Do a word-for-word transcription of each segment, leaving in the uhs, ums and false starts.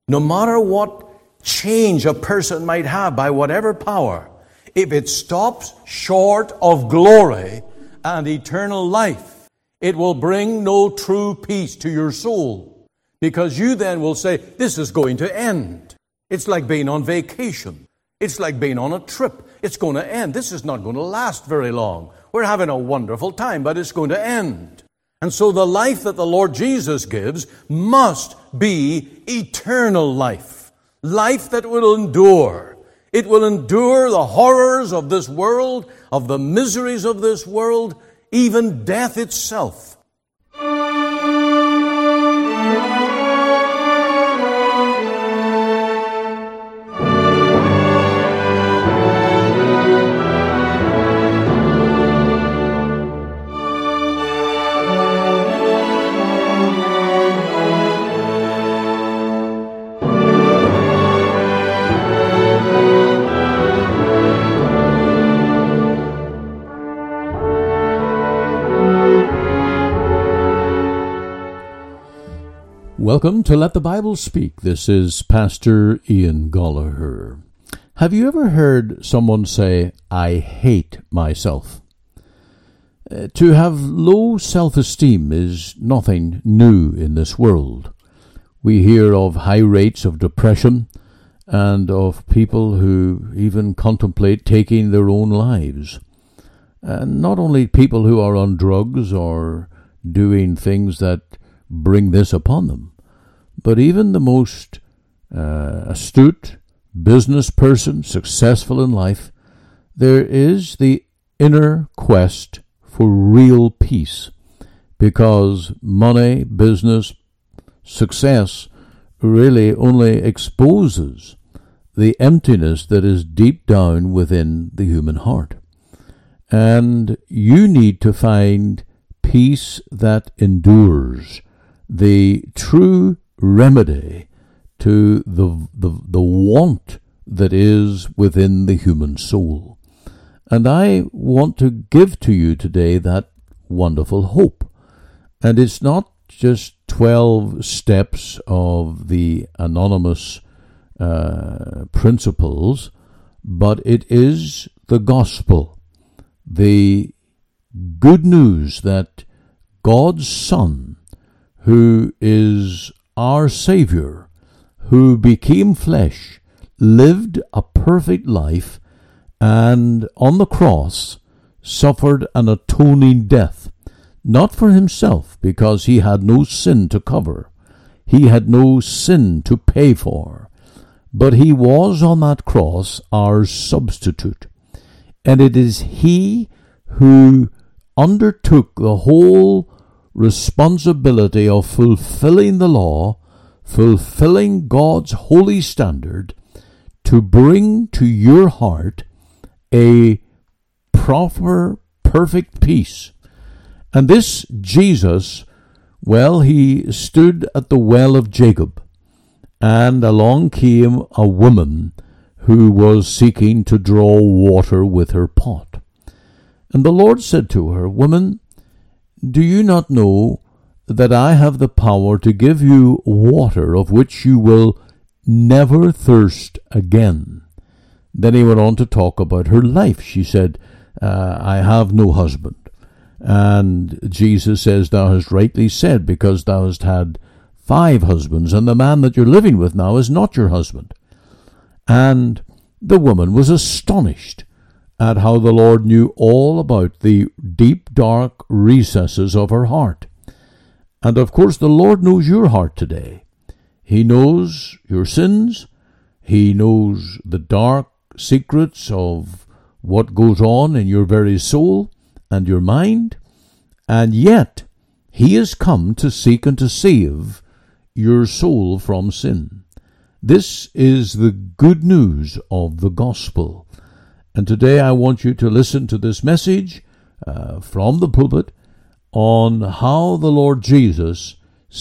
No matter what change a person might have by whatever power, if it stops short of glory and eternal life, it will bring no true peace to your soul, because you then will say, this is going to end. It's like being on vacation. It's like being on a trip. It's going to end. This is not going to last very long. We're having a wonderful time, but it's going to end. And so the life that the Lord Jesus gives must be eternal life. Life that will endure. It will endure the horrors of this world, of the miseries of this world, even death itself. Welcome to Let the Bible Speak. This is Pastor Ian Gollaher. Have you ever heard someone say, I hate myself? Uh, to have low self-esteem is nothing new in this world. We hear of high rates of depression and of people who even contemplate taking their own lives. And not only people who are on drugs or doing things that bring this upon them, but even the most uh, astute business person, successful in life, there is the inner quest for real peace, because money, business, success really only exposes the emptiness that is deep down within the human heart. And you need to find peace that endures, the true remedy to the, the the want that is within the human soul. And I want to give to you today that wonderful hope. And it's not just twelve steps of the anonymous uh, principles, but it is the gospel, the good news that God's Son, who is our Savior, who became flesh, lived a perfect life, and on the cross suffered an atoning death, not for himself, because he had no sin to cover, he had no sin to pay for, but he was on that cross our substitute. And it is he who undertook the whole responsibility of fulfilling the law, fulfilling God's holy standard, to bring to your heart a proper, perfect peace. And this Jesus, well, he stood at the well of Jacob, and along came a woman who was seeking to draw water with her pot. And the Lord said to her, Woman, do you not know that I have the power to give you water of which you will never thirst again? Then he went on to talk about her life. She said, uh, I have no husband. And Jesus says, Thou hast rightly said, because thou hast had five husbands, and the man that you're living with now is not your husband. And the woman was astonished at how the Lord knew all about the deep, dark recesses of her heart. And of course, the Lord knows your heart today. He knows your sins. He knows the dark secrets of what goes on in your very soul and your mind. And yet, he has come to seek and to save your soul from sin. This is the good news of the gospel. And today I want you to listen to this message uh, from the pulpit on how the Lord Jesus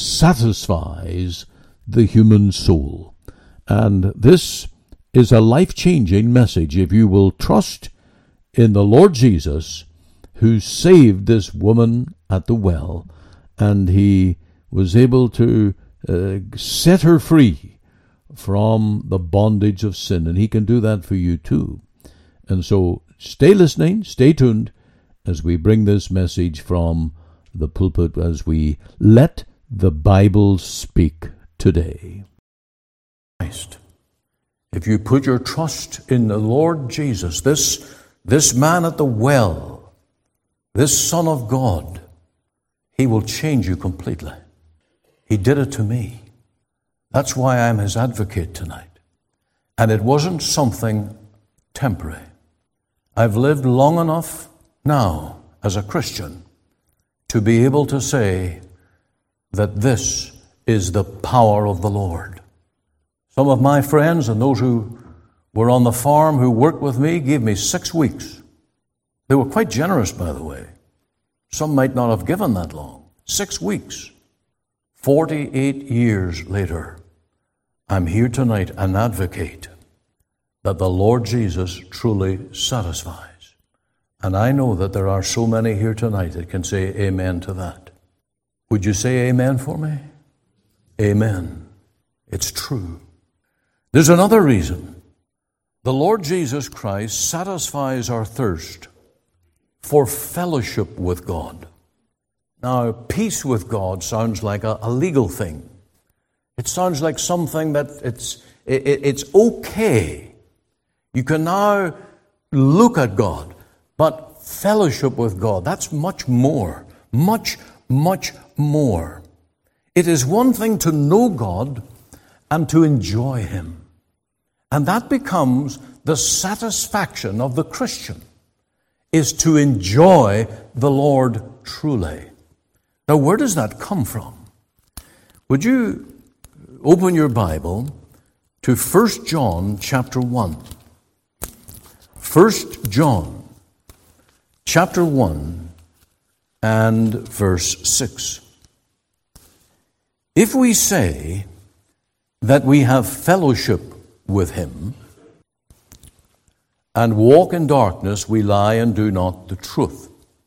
satisfies the human soul. And this is a life-changing message if you will trust in the Lord Jesus, who saved this woman at the well, and he was able to uh, set her free from the bondage of sin, and he can do that for you too. And so stay listening, stay tuned as we bring this message from the pulpit, as we let the Bible speak today. Christ. If you put your trust in the Lord Jesus, this, this man at the well, this Son of God, he will change you completely. He did it to me. That's why I'm his advocate tonight. And it wasn't something temporary. I've lived long enough now as a Christian to be able to say that this is the power of the Lord. Some of my friends and those who were on the farm who worked with me gave me six weeks. They were quite generous, by the way. Some might not have given that long. Six weeks. Forty-eight years later, I'm here tonight an advocate that the Lord Jesus truly satisfies. And I know that there are so many here tonight that can say amen to that. Would you say amen for me? Amen. It's true. There's another reason. The Lord Jesus Christ satisfies our thirst for fellowship with God. Now, peace with God sounds like a, a legal thing. It sounds like something that it's it, it's okay. You can now look at God, but fellowship with God, that's much more, much, much more. It is one thing to know God and to enjoy Him. And that becomes the satisfaction of the Christian, is to enjoy the Lord truly. Now, where does that come from? Would you open your Bible to First John chapter one. First John chapter one and verse six. If we say that we have fellowship with Him and walk in darkness, we lie and do not the truth.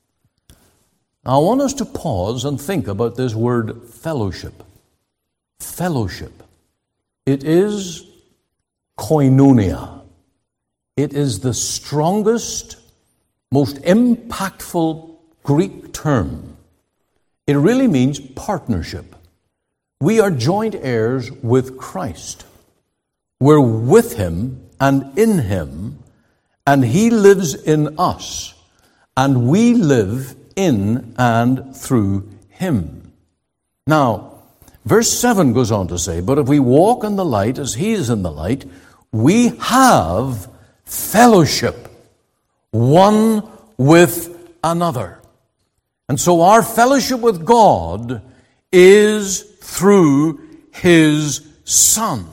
Now, I want us to pause and think about this word fellowship. Fellowship. It is koinonia. It is the strongest, most impactful Greek term. It really means partnership. We are joint heirs with Christ. We're with Him and in Him, and He lives in us, and we live in and through Him. Now, verse seven goes on to say, but if we walk in the light as He is in the light, we have fellowship one with another. And so our fellowship with God is through His Son.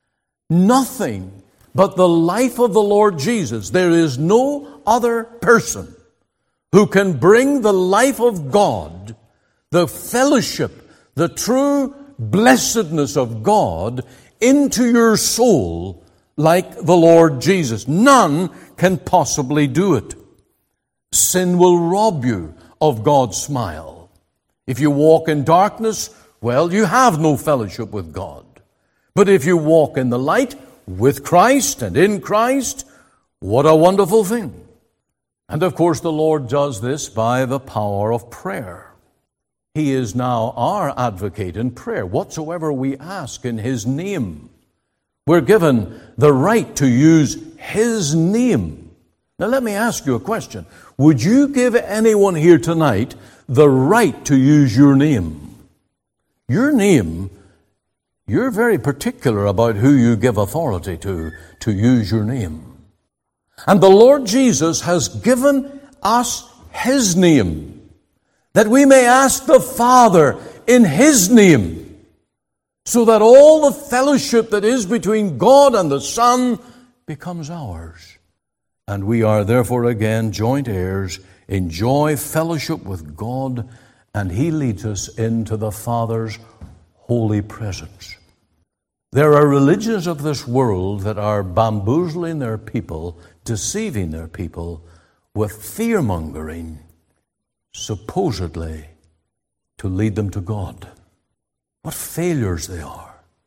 Nothing but the life of the Lord Jesus. There is no other person who can bring the life of God, the fellowship, the true blessedness of God into your soul like the Lord Jesus. None can possibly do it. Sin will rob you of God's smile. If you walk in darkness, well, you have no fellowship with God. But if you walk in the light with Christ and in Christ, what a wonderful thing. And of course, the Lord does this by the power of prayer. He is now our advocate in prayer. Whatsoever we ask in His name, we're given the right to use His name. Now, let me ask you a question. Would you give anyone here tonight the right to use your name? Your name, you're very particular about who you give authority to, to use your name. And the Lord Jesus has given us His name, that we may ask the Father in His name, so that all the fellowship that is between God and the Son becomes ours. And we are therefore again joint heirs, enjoy fellowship with God, and He leads us into the Father's holy presence. There are religions of this world that are bamboozling their people, deceiving their people with fear-mongering, supposedly to lead them to God. What failures they are.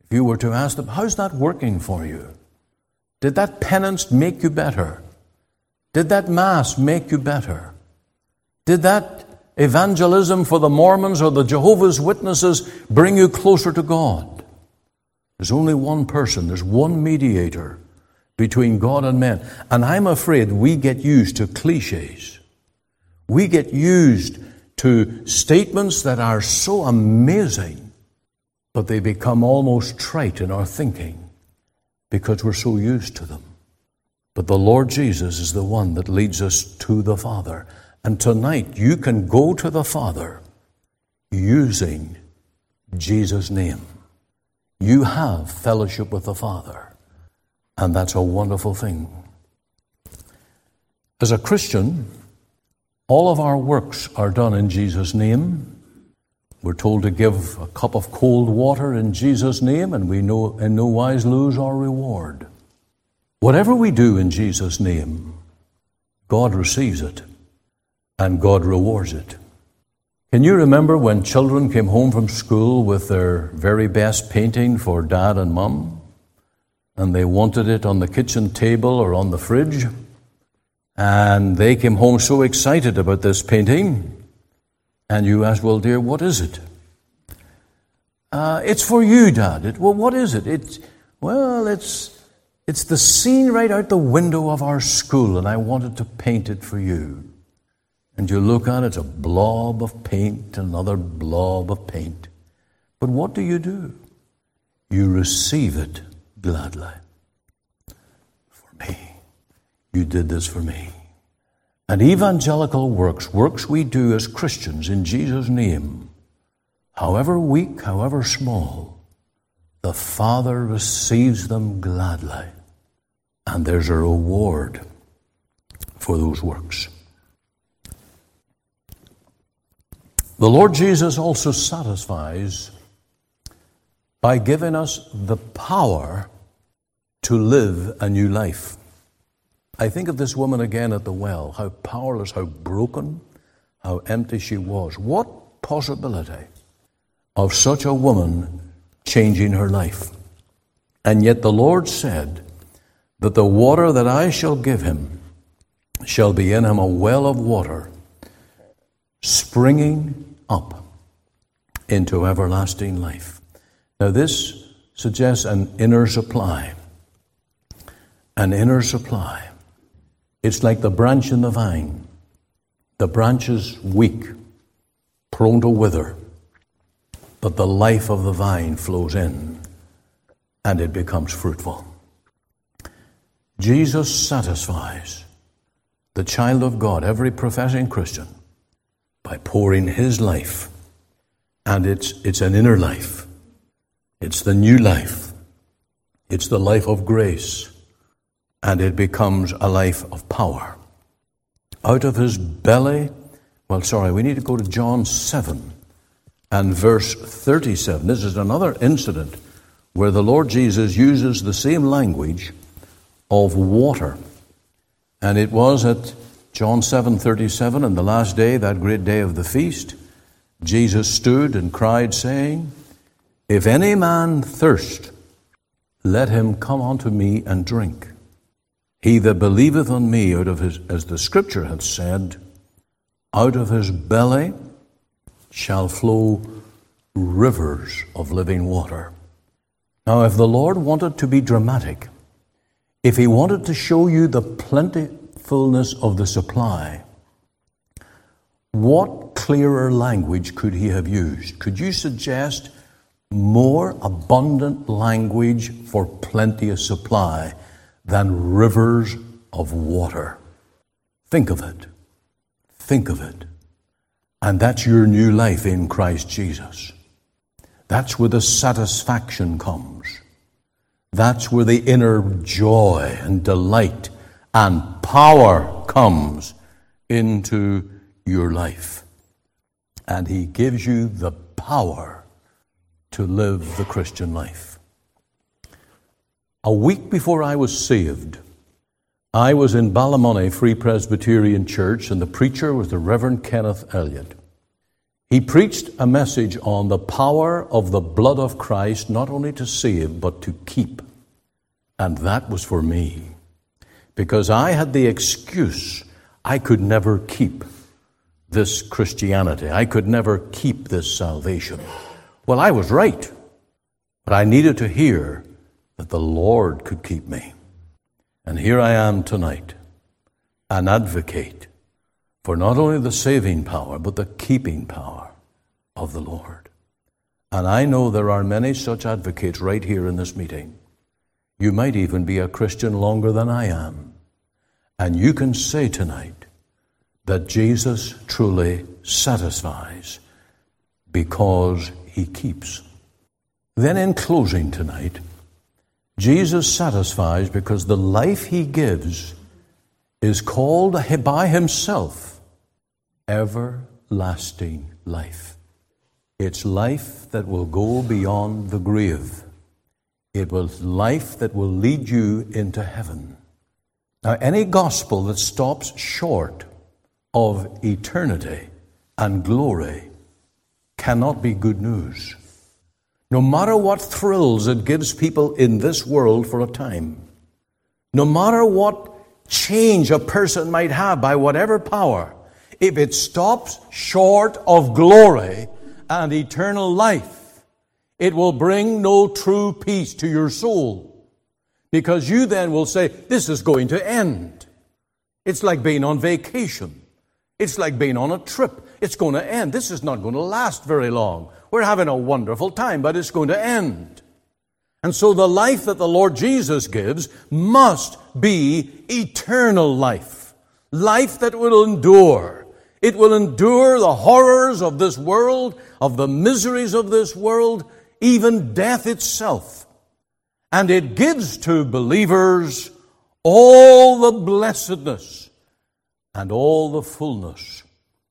if you were to ask them, how's that working for you? Did that penance make you better? Did that Mass make you better? Did that evangelism for the Mormons or the Jehovah's Witnesses bring you closer to God? There's only one person, there's one mediator between God and men. And I'm afraid we get used to cliches. We get used to statements that are so amazing, but they become almost trite in our thinking because we're so used to them. But the Lord Jesus is the one that leads us to the Father. And tonight you can go to the Father using Jesus' name. You have fellowship with the Father, and that's a wonderful thing. As a Christian, all of our works are done in Jesus' name. We're told to give a cup of cold water in Jesus' name, and we know in no wise lose our reward. Whatever we do in Jesus' name, God receives it, and God rewards it. Can you remember when children came home from school with their very best painting for Dad and Mum, and they wanted it on the kitchen table or on the fridge, and they came home so excited about this painting, and you asked, well, dear, what is it? Uh, it's for you, Dad. It, well, what is it? It's, well, it's, it's the scene right out the window of our school, and I wanted to paint it for you. And you look at it, it's a blob of paint, another blob of paint. But what do you do? You receive it gladly. For me. You did this for me. And evangelical works, works we do as Christians in Jesus' name, however weak, however small, the Father receives them gladly. And there's a reward for those works. The Lord Jesus also satisfies by giving us the power to live a new life. I think of this woman again at the well, how powerless, how broken, how empty she was. What possibility of such a woman changing her life? And yet the Lord said that the water that I shall give him shall be in him a well of water springing up into everlasting life. Now this suggests an inner supply. An inner supply. It's like the branch in the vine. The branch is weak, prone to wither, but the life of the vine flows in and it becomes fruitful. Jesus satisfies the child of God, every professing Christian, by pouring his life. And it's it's an inner life. It's the new life. It's the life of grace. And it becomes a life of power. Out of his belly, well, sorry, we need to go to John seven and verse thirty-seven. This is another incident where the Lord Jesus uses the same language of water. And it was at John seven thirty-seven, in the last day, that great day of the feast, Jesus stood and cried, saying, if any man thirst, let him come unto me and drink. He that believeth on me, out of his, as the Scripture hath said, out of his belly shall flow rivers of living water. Now, if the Lord wanted to be dramatic, if he wanted to show you the plentifulness of the supply, what clearer language could he have used? Could you suggest more abundant language for plenteous supply than rivers of water? Think of it. Think of it. And that's your new life in Christ Jesus. That's where the satisfaction comes. That's where the inner joy and delight and power comes into your life. And he gives you the power to live the Christian life. A week before I was saved, I was in Ballymoney Free Presbyterian Church, and the preacher was the Reverend Kenneth Elliott. He preached a message on the power of the blood of Christ, not only to save, but to keep. And that was for me, because I had the excuse I could never keep this Christianity. I could never keep this salvation. Well, I was right, but I needed to hear that the Lord could keep me. And here I am tonight, an advocate for not only the saving power, but the keeping power of the Lord. And I know there are many such advocates right here in this meeting. You might even be a Christian longer than I am. And you can say tonight that Jesus truly satisfies because he keeps. Then in closing tonight, Jesus satisfies because the life he gives is called by himself everlasting life. It's life that will go beyond the grave. It was life that will lead you into heaven. Now, any gospel that stops short of eternity and glory cannot be good news. No matter what thrills it gives people in this world for a time, no matter what change a person might have by whatever power, if it stops short of glory and eternal life, it will bring no true peace to your soul, because you then will say, this is going to end. It's like being on vacation. It's like being on a trip. It's going to end. This is not going to last very long. We're having a wonderful time, but it's going to end. And so the life that the Lord Jesus gives must be eternal life. Life that will endure. It will endure the horrors of this world, of the miseries of this world, even death itself. And it gives to believers all the blessedness and all the fullness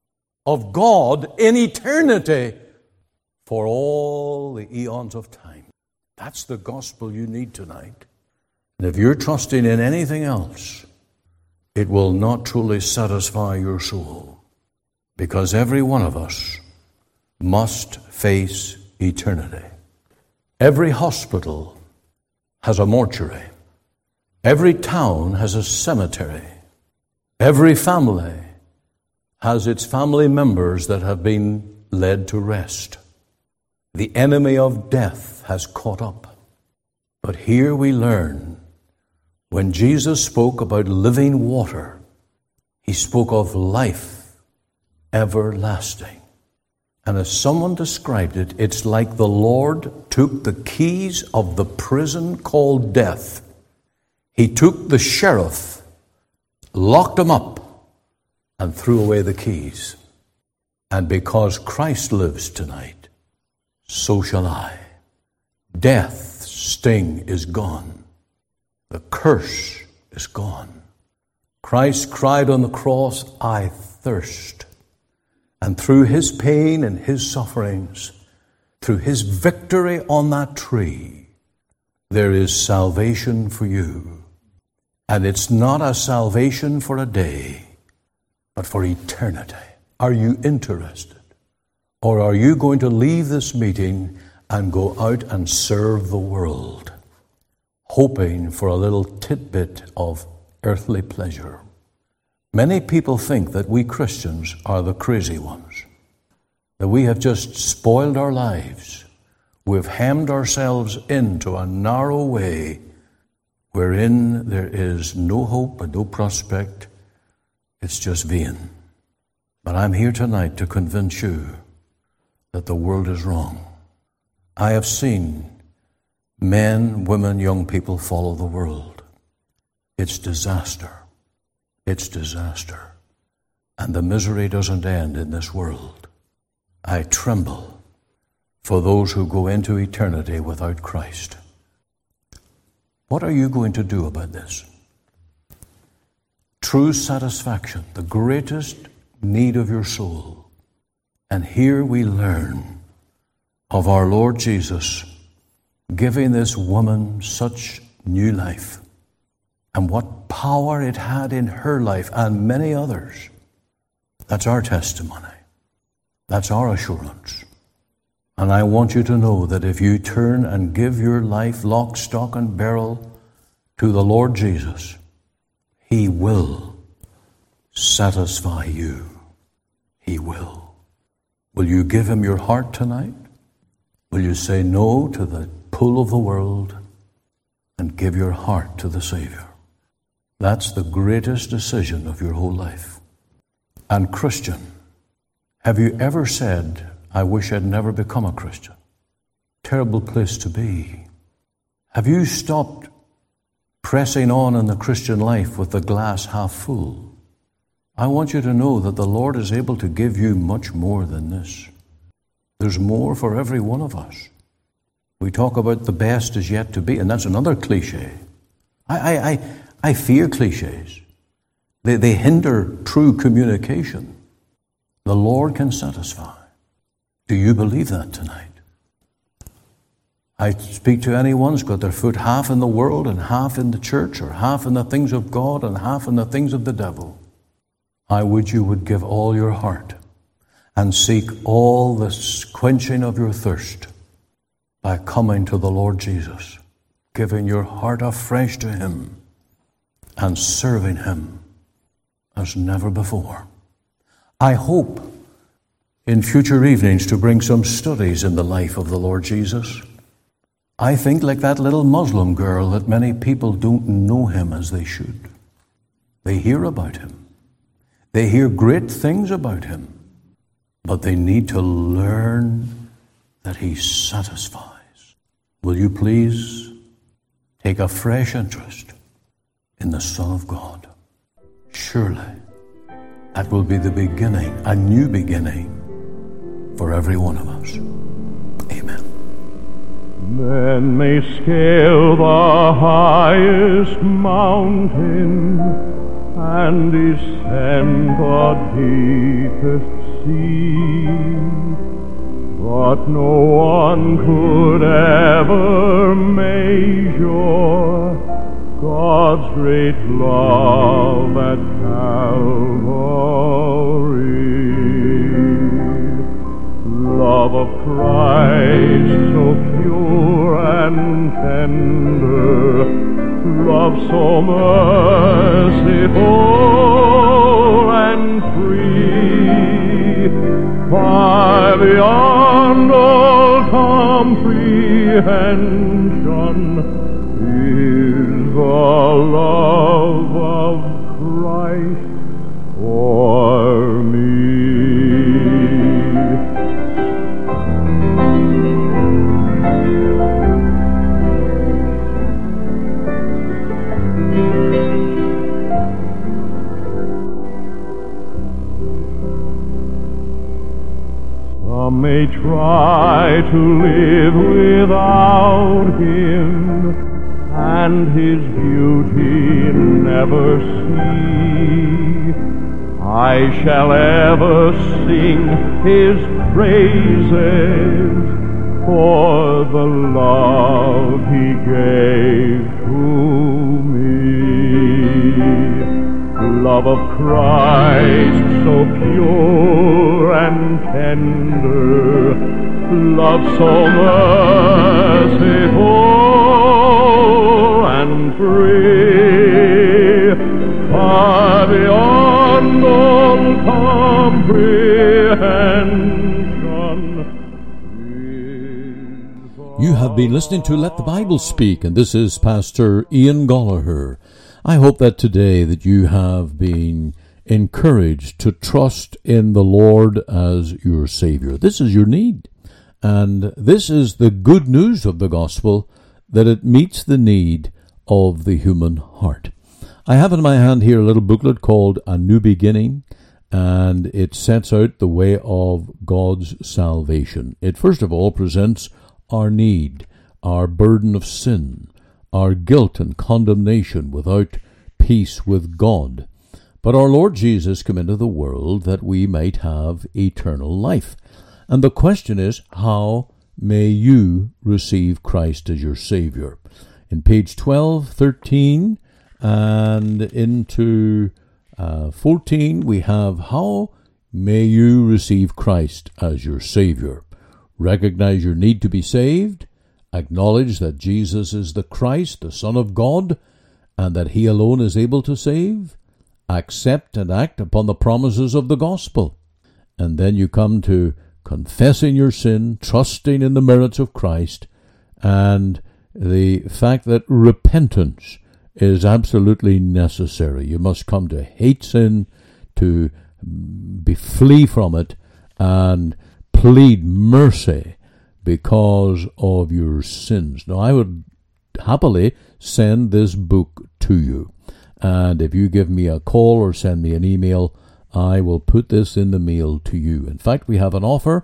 of God in eternity for all the eons of time. That's the gospel you need tonight. And if you're trusting in anything else, it will not truly satisfy your soul, because every one of us must face eternity. Every hospital has a mortuary. Every town has a cemetery. Every family has its family members that have been laid to rest. The enemy of death has caught up. But here we learn, when Jesus spoke about living water, he spoke of life everlasting. And as someone described it, it's like the Lord took the keys of the prison called death. He took the sheriff, locked him up, and threw away the keys. And because Christ lives tonight, so shall I. Death's sting is gone. The curse is gone. Christ cried on the cross, I thirst. And through his pain and his sufferings, through his victory on that tree, there is salvation for you. And it's not a salvation for a day, but for eternity. Are you interested? Or are you going to leave this meeting and go out and serve the world, hoping for a little tidbit of earthly pleasure? Many people think that we Christians are the crazy ones, that we have just spoiled our lives. We've hemmed ourselves into a narrow way wherein there is no hope and no prospect. It's just vain. But I'm here tonight to convince you that the world is wrong. I have seen men, women, young people follow the world. It's disaster. It's disaster. And the misery doesn't end in this world. I tremble for those who go into eternity without Christ. What are you going to do about this? True satisfaction, the greatest need of your soul. And here we learn of our Lord Jesus giving this woman such new life, and what power it had in her life and many others. That's our testimony. That's our assurance. And I want you to know that if you turn and give your life lock, stock, and barrel to the Lord Jesus, He will satisfy you. He will. Will you give Him your heart tonight? Will you say no to the pull of the world and give your heart to the Savior? That's the greatest decision of your whole life. And Christian, have you ever said, I wish I'd never become a Christian? Terrible place to be. Have you stopped pressing on in the Christian life with the glass half full? I want you to know that the Lord is able to give you much more than this. There's more for every one of us. We talk about the best is yet to be, and that's another cliche. I, I, I, I fear cliches. They, they hinder true communication. The Lord can satisfy. Do you believe that tonight? I speak to anyone who's got their foot half in the world and half in the church, or half in the things of God and half in the things of the devil. I would you would give all your heart and seek all the quenching of your thirst by coming to the Lord Jesus, giving your heart afresh to Him and serving Him as never before. I hope in future evenings to bring some studies in the life of the Lord Jesus. I think like that little Muslim girl that many people don't know Him as they should. They hear about Him. They hear great things about Him. But they need to learn that He satisfies. Will you please take a fresh interest in the Son of God? Surely that will be the beginning, a new beginning for every one of us. Amen. Men may scale the highest mountain and descend the deepest sea, but no one could ever measure God's great love at Calvary. Love of Christ so pure and tender, love so merciful and free, far beyond all comprehension is the love of Christ for me. Some may try to live without Him, and His beauty never see. I shall ever sing His praises for the love He gave to me. Love of Christ so pure and tender, love so merciful and free, far beyond all comprehension. You have been listening to Let the Bible Speak, and this is Pastor Ian Gollaher. I hope that today that you have been encouraged to trust in the Lord as your Savior. This is your need. And this is the good news of the gospel, that it meets the need of the human heart. I have in my hand here a little booklet called A New Beginning, and it sets out the way of God's salvation. It first of all presents our need, our burden of sin, our guilt and condemnation without peace with God. But our Lord Jesus came into the world that we might have eternal life. And the question is, how may you receive Christ as your Savior? In page twelve, thirteen, and into uh, fourteen, we have how may you receive Christ as your Savior. Recognize your need to be saved. Acknowledge that Jesus is the Christ, the Son of God, and that He alone is able to save. Accept and act upon the promises of the gospel. And then you come to confessing your sin, trusting in the merits of Christ, and the fact that repentance is absolutely necessary. You must come to hate sin, to be flee from it, and plead mercy because of your sins. Now, I would happily send this book to you. And if you give me a call or send me an email, I will put this in the mail to you. In fact, we have an offer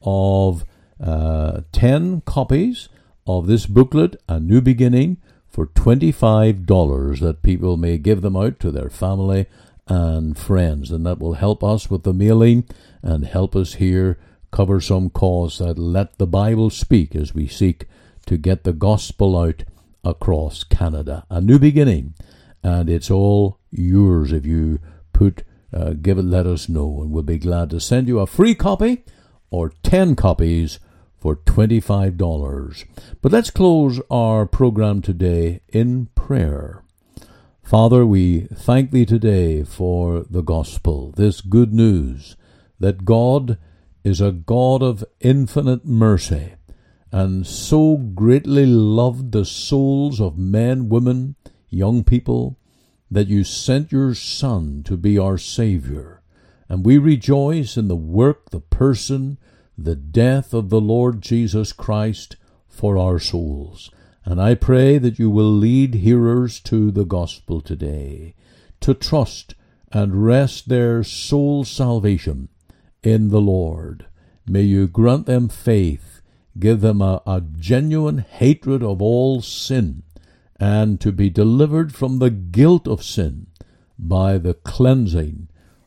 of uh, ten copies of this booklet, A New Beginning, for twenty-five dollars, that people may give them out to their family and friends. And that will help us with the mailing and help us here cover some cause that Let the Bible Speak as we seek to get the gospel out across Canada. A New Beginning. And it's all yours if you put, uh, give it, let us know, and we'll be glad to send you a free copy or ten copies for twenty-five dollars. But let's close our program today in prayer. Father, we thank Thee today for the gospel, this good news that God is a God of infinite mercy and so greatly loved the souls of men, women, young people, that You sent Your Son to be our Savior. And we rejoice in the work, the person, the death of the Lord Jesus Christ for our souls. And I pray that You will lead hearers to the gospel today, to trust and rest their soul salvation in the Lord. May You grant them faith, give them a, a genuine hatred of all sin, and to be delivered from the guilt of sin by the cleansing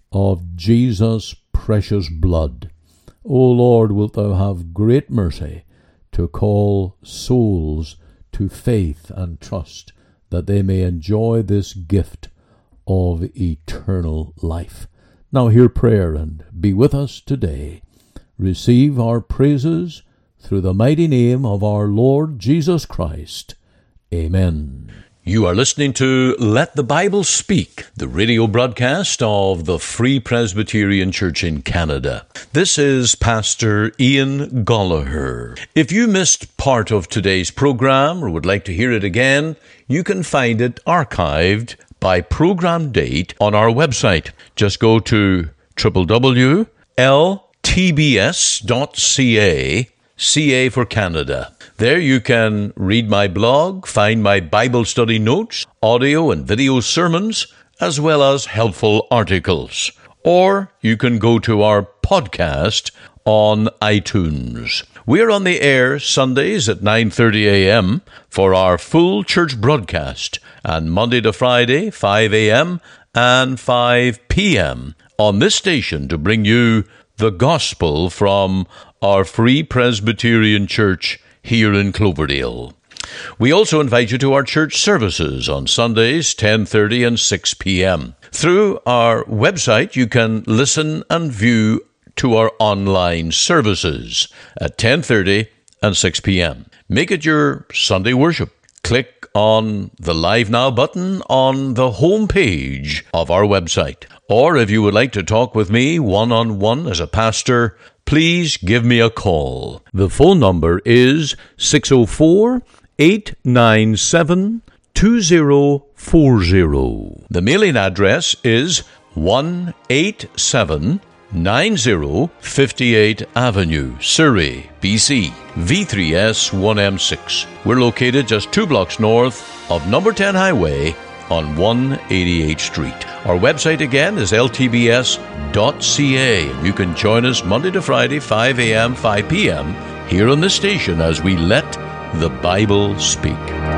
of Jesus' precious blood. O Lord, wilt Thou have great mercy to call souls to faith and trust, that they may enjoy this gift of eternal life. Now hear prayer and be with us today. Receive our praises through the mighty name of our Lord Jesus Christ. Amen. You are listening to Let the Bible Speak, the radio broadcast of the Free Presbyterian Church in Canada. This is Pastor Ian Gollaher. If you missed part of today's program or would like to hear it again, you can find it archived by program date on our website. Just go to w w w dot l t b s dot c a, C A for Canada. There you can read my blog, find my Bible study notes, audio and video sermons, as well as helpful articles. Or you can go to our podcast on iTunes. We're on the air Sundays at nine thirty a.m. for our full church broadcast, and Monday to Friday, five a.m. and five p.m. on this station to bring you the gospel from our Free Presbyterian Church here in Cloverdale. We also invite you to our church services on Sundays, ten thirty and six p.m. Through our website, you can listen and view to our online services at ten thirty and six p.m. Make it your Sunday worship. Click on the Live Now button on the home page of our website. Or if you would like to talk with me one-on-one as a pastor, please give me a call. The phone number is six oh four, eight nine seven, two oh four oh. The mailing address is one eighty-seven ninety fifty-eight Avenue, Surrey, B C, V three S one M six. We're located just two blocks north of number ten Highway on one eighty-eighth Street. Our website again is l t b s dot c a. You can join us Monday to Friday, five a.m., five p.m. here on the station as we let the Bible speak.